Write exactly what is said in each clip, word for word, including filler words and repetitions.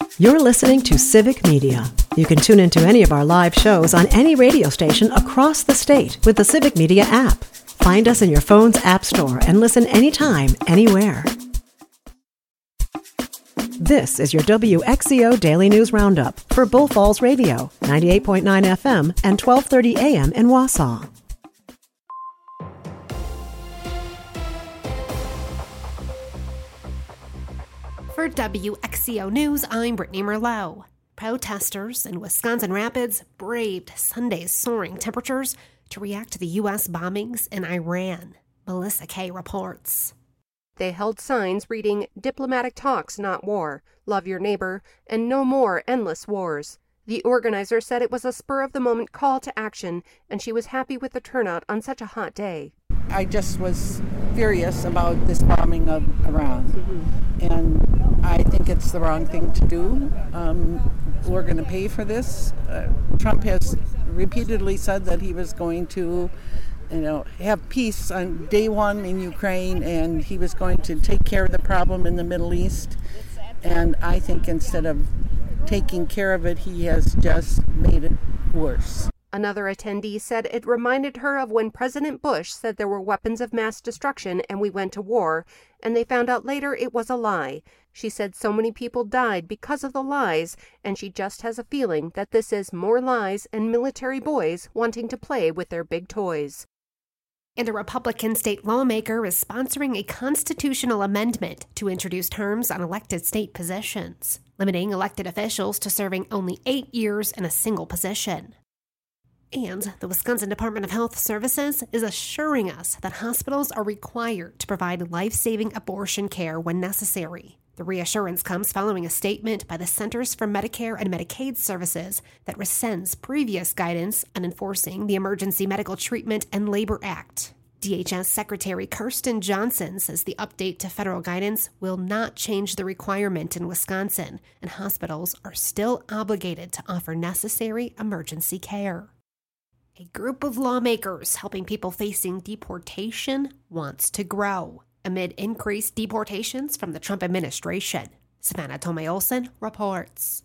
You're listening to Civic Media. You can tune into any of our live shows on any radio station across the state with the Civic Media app. Find us in your phone's app store and listen anytime, anywhere. This is your W X E O Daily News Roundup for Bull Falls Radio, ninety-eight point nine F M and twelve thirty A M in Wausau. For W X E O News, I'm Brittany Merlot. Protesters in Wisconsin Rapids braved Sunday's soaring temperatures to react to the U S bombings in Iran. Melissa Kay reports. They held signs reading, "Diplomatic talks, not war," "Love your neighbor," and "No more endless wars." The organizer said it was a spur-of-the-moment call to action, and she was happy with the turnout on such a hot day. I just was furious about this bombing of Iran, mm-hmm. and I think it's the wrong thing to do. Um, we're going to pay for this. Uh, Trump has repeatedly said that he was going to, you know, have peace on day one in Ukraine, and he was going to take care of the problem in the Middle East. And I think instead of taking care of it, he has just made it worse. Another attendee said it reminded her of when President Bush said there were weapons of mass destruction and we went to war, and they found out later it was a lie. She said so many people died because of the lies, and she just has a feeling that this is more lies and military boys wanting to play with their big toys. And a Republican state lawmaker is sponsoring a constitutional amendment to introduce terms on elected state positions, limiting elected officials to serving only eight years in a single position. And the Wisconsin Department of Health Services is assuring us that hospitals are required to provide life-saving abortion care when necessary. The reassurance comes following a statement by the Centers for Medicare and Medicaid Services that rescinds previous guidance on enforcing the Emergency Medical Treatment and Labor Act. D H S Secretary Kirsten Johnson says the update to federal guidance will not change the requirement in Wisconsin, and hospitals are still obligated to offer necessary emergency care. A group of lawmakers helping people facing deportation wants to grow amid increased deportations from the Trump administration. Savannah Tomei-Olson reports.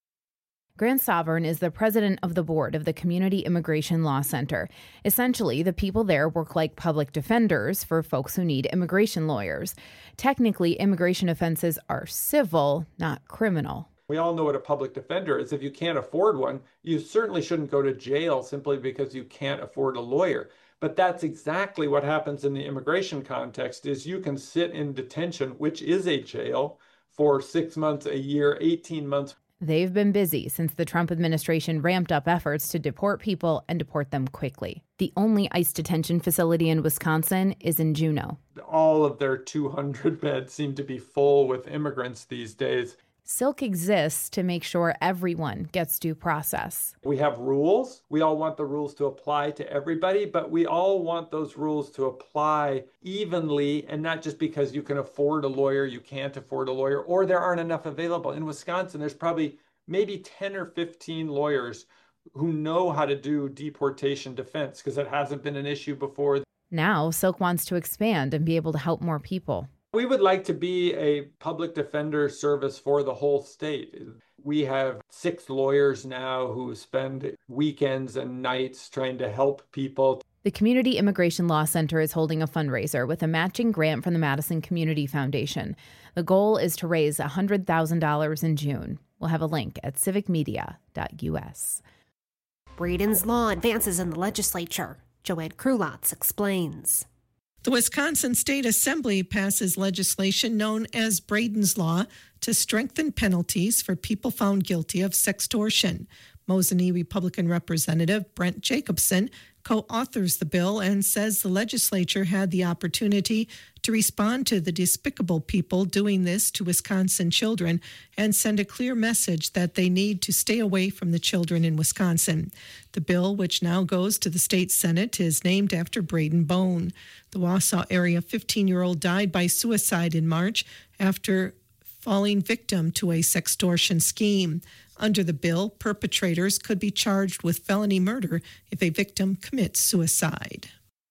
Grant Sovereign is the president of the board of the Community Immigration Law Center. Essentially, the people there work like public defenders for folks who need immigration lawyers. Technically, immigration offenses are civil, not criminal. We all know what a public defender is. If you can't afford one, you certainly shouldn't go to jail simply because you can't afford a lawyer. But that's exactly what happens in the immigration context, is you can sit in detention, which is a jail, for six months, a year, eighteen months. They've been busy since the Trump administration ramped up efforts to deport people and deport them quickly. The only ICE detention facility in Wisconsin is in Juneau. All of their two hundred beds seem to be full with immigrants these days. Silk exists to make sure everyone gets due process. We have rules. We all want the rules to apply to everybody, but we all want those rules to apply evenly, and not just because you can afford a lawyer, you can't afford a lawyer, or there aren't enough available. In Wisconsin, there's probably maybe ten or fifteen lawyers who know how to do deportation defense because it hasn't been an issue before. Now, Silk wants to expand and be able to help more people. We would like to be a public defender service for the whole state. We have six lawyers now who spend weekends and nights trying to help people. The Community Immigration Law Center is holding a fundraiser with a matching grant from the Madison Community Foundation. The goal is to raise one hundred thousand dollars in June. We'll have a link at civic media dot U S. Braden's law advances in the legislature. Joanne Krulotz explains. The Wisconsin State Assembly passes legislation known as Braden's Law to strengthen penalties for people found guilty of sextortion. Mosinee Republican Representative Brent Jacobson co-authors the bill and says the legislature had the opportunity to respond to the despicable people doing this to Wisconsin children and send a clear message that they need to stay away from the children in Wisconsin. The bill, which now goes to the state Senate, is named after Braden Bone. The Wausau area fifteen-year-old died by suicide in March after falling victim to a sextortion scheme. Under the bill, perpetrators could be charged with felony murder if a victim commits suicide.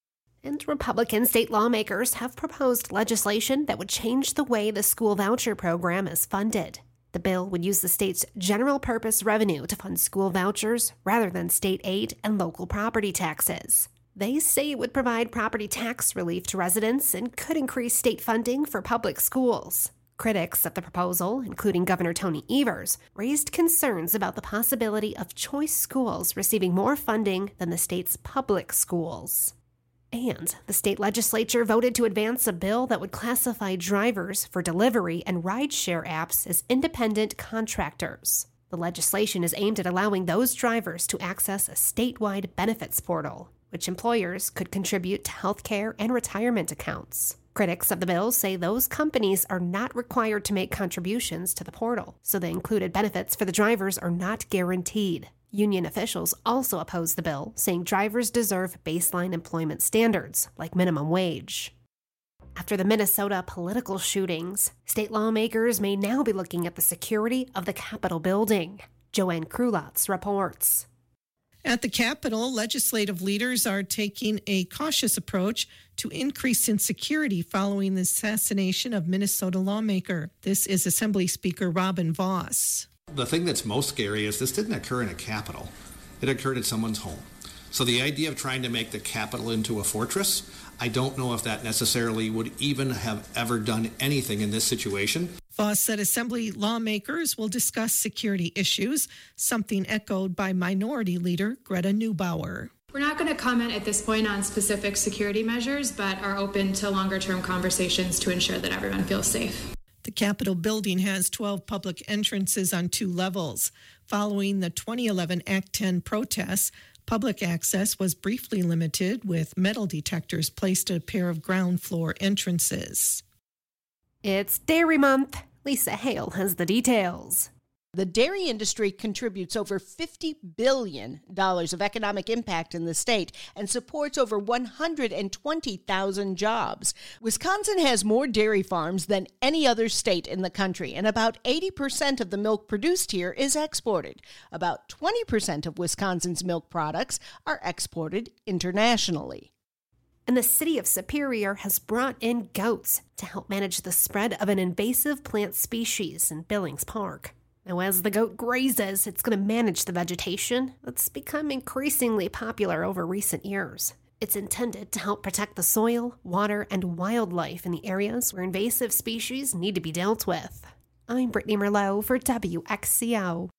And Republican state lawmakers have proposed legislation that would change the way the school voucher program is funded. The bill would use the state's general purpose revenue to fund school vouchers rather than state aid and local property taxes. They say it would provide property tax relief to residents and could increase state funding for public schools. Critics of the proposal, including Governor Tony Evers, raised concerns about the possibility of choice schools receiving more funding than the state's public schools. And the state legislature voted to advance a bill that would classify drivers for delivery and rideshare apps as independent contractors. The legislation is aimed at allowing those drivers to access a statewide benefits portal, which employers could contribute to health care and retirement accounts. Critics of the bill say those companies are not required to make contributions to the portal, so the included benefits for the drivers are not guaranteed. Union officials also oppose the bill, saying drivers deserve baseline employment standards, like minimum wage. After the Minnesota political shootings, state lawmakers may now be looking at the security of the Capitol building. Joanne Krulotz reports. At the Capitol, legislative leaders are taking a cautious approach to increase in security following the assassination of Minnesota lawmaker. This is Assembly Speaker Robin Vos. The thing that's most scary is this didn't occur in a Capitol. It occurred at someone's home. So the idea of trying to make the Capitol into a fortress, I don't know if that necessarily would even have ever done anything in this situation. Vos said Assembly lawmakers will discuss security issues, something echoed by Minority Leader Greta Neubauer. We're not going to comment at this point on specific security measures, but are open to longer-term conversations to ensure that everyone feels safe. The Capitol building has twelve public entrances on two levels. Following the twenty eleven Act ten protests, public access was briefly limited with metal detectors placed at a pair of ground floor entrances. It's Dairy Month. Lisa Hale has the details. The dairy industry contributes over fifty billion dollars of economic impact in the state and supports over one hundred twenty thousand jobs. Wisconsin has more dairy farms than any other state in the country, and about eighty percent of the milk produced here is exported. About twenty percent of Wisconsin's milk products are exported internationally. And the city of Superior has brought in goats to help manage the spread of an invasive plant species in Billings Park. Now, as the goat grazes, it's going to manage the vegetation that's become increasingly popular over recent years. It's intended to help protect the soil, water, and wildlife in the areas where invasive species need to be dealt with. I'm Brittany Merlot for W X C O.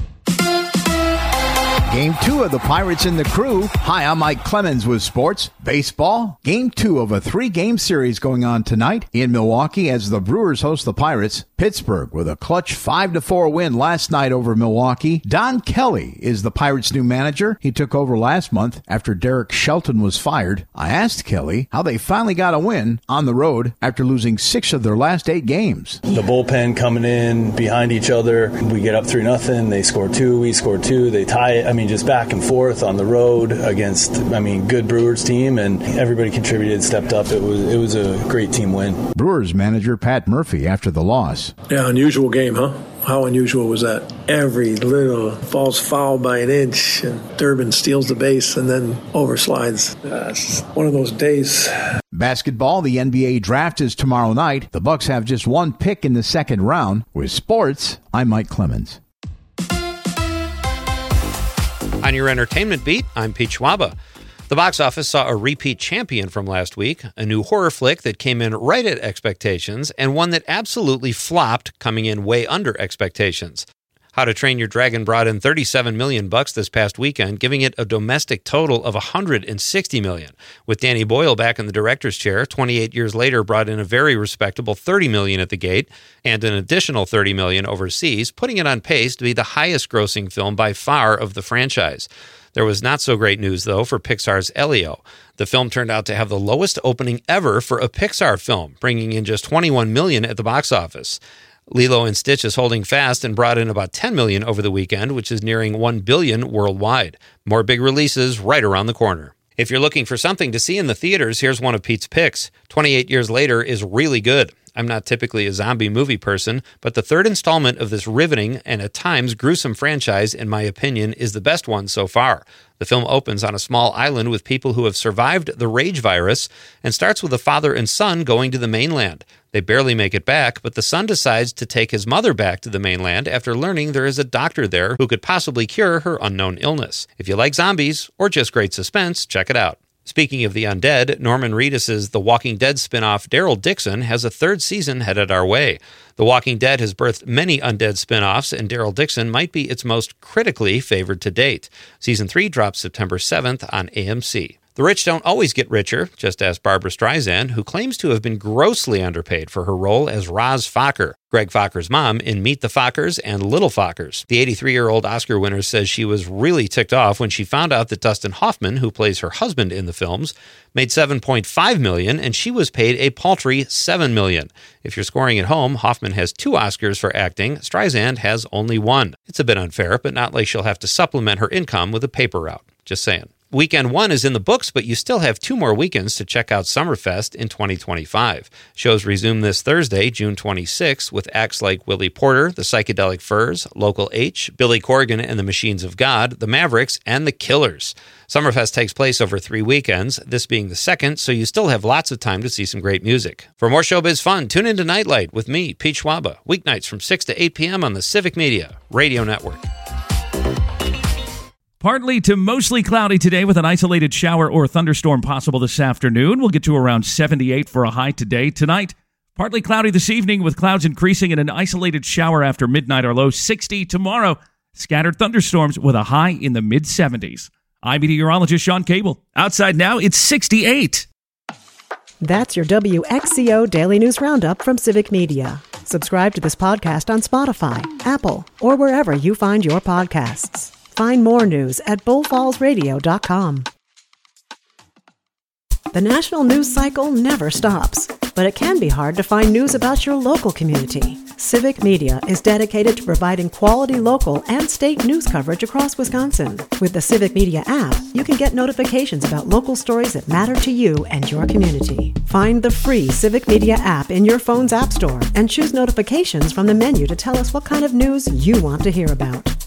Game two of the Pirates and the Crew. Hi, I'm Mike Clemens with sports. Baseball. Game two of a three-game series going on tonight in Milwaukee as the Brewers host the Pirates. Pittsburgh with a clutch five to four win last night over Milwaukee. Don Kelly is the Pirates' new manager. He took over last month after Derek Shelton was fired. I asked Kelly how they finally got a win on the road after losing six of their last eight games. The bullpen coming in behind each other. We get up three nothing. They score two. We score two. They tie it. I mean, just back and forth on the road against, I mean, good Brewers team, and everybody contributed, stepped up. It was it was a great team win. Brewers manager Pat Murphy after the loss. Yeah, unusual game, huh? How unusual was that? Every little falls foul by an inch, and Durbin steals the base and then overslides. Uh, it's one of those days. Basketball, the N B A draft is tomorrow night. The Bucks have just one pick in the second round. With sports, I'm Mike Clemens. On your entertainment beat, I'm Pete Schwaba. The box office saw a repeat champion from last week, a new horror flick that came in right at expectations, and one that absolutely flopped, coming in way under expectations. How to Train Your Dragon brought in thirty-seven million bucks this past weekend, giving it a domestic total of one hundred sixty million. With Danny Boyle back in the director's chair, twenty-eight years later brought in a very respectable thirty million at the gate and an additional thirty million overseas, putting it on pace to be the highest-grossing film by far of the franchise. There was not so great news, though, for Pixar's Elio. The film turned out to have the lowest opening ever for a Pixar film, bringing in just twenty-one million dollars at the box office. Lilo and Stitch is holding fast and brought in about ten million dollars over the weekend, which is nearing one billion dollars worldwide. More big releases right around the corner. If you're looking for something to see in the theaters, here's one of Pete's picks. twenty-eight Years Later is really good. I'm not typically a zombie movie person, but the third installment of this riveting and at times gruesome franchise, in my opinion, is the best one so far. The film opens on a small island with people who have survived the rage virus and starts with a father and son going to the mainland. They barely make it back, but the son decides to take his mother back to the mainland after learning there is a doctor there who could possibly cure her unknown illness. If you like zombies or just great suspense, check it out. Speaking of the undead, Norman Reedus' The Walking Dead spin-off Daryl Dixon has a third season headed our way. The Walking Dead has birthed many undead spin-offs, and Daryl Dixon might be its most critically favored to date. Season three drops September seventh on A M C. The rich don't always get richer, just ask Barbra Streisand, who claims to have been grossly underpaid for her role as Roz Fokker, Greg Fokker's mom in Meet the Fockers and Little Fockers. The eighty-three-year-old Oscar winner says she was really ticked off when she found out that Dustin Hoffman, who plays her husband in the films, made seven point five million dollars and she was paid a paltry seven million dollars. If you're scoring at home, Hoffman has two Oscars for acting. Streisand has only one. It's a bit unfair, but not like she'll have to supplement her income with a paper route. Just saying. Weekend one is in the books, but you still have two more weekends to check out Summerfest in twenty twenty-five. Shows resume this Thursday, June twenty-sixth, with acts like Willie Porter, the Psychedelic Furs, Local H, Billy Corgan and the Machines of God, the Mavericks, and the Killers. Summerfest takes place over three weekends, this being the second, so you still have lots of time to see some great music. For more showbiz fun, tune into Nightlight with me, Pete Schwaba, weeknights from six to eight p.m. on the Civic Media Radio Network. Partly to mostly cloudy today with an isolated shower or thunderstorm possible this afternoon. We'll get to around seventy-eight for a high today. Tonight, partly cloudy this evening with clouds increasing and an isolated shower after midnight or low sixty. Tomorrow, scattered thunderstorms with a high in the mid-seventies. I'm meteorologist Sean Cable. Outside now, it's sixty-eight. That's your W X C O Daily News Roundup from Civic Media. Subscribe to this podcast on Spotify, Apple, or wherever you find your podcasts. Find more news at bull falls radio dot com. The national news cycle never stops, but it can be hard to find news about your local community. Civic Media is dedicated to providing quality local and state news coverage across Wisconsin. With the Civic Media app, you can get notifications about local stories that matter to you and your community. Find the free Civic Media app in your phone's app store and choose notifications from the menu to tell us what kind of news you want to hear about.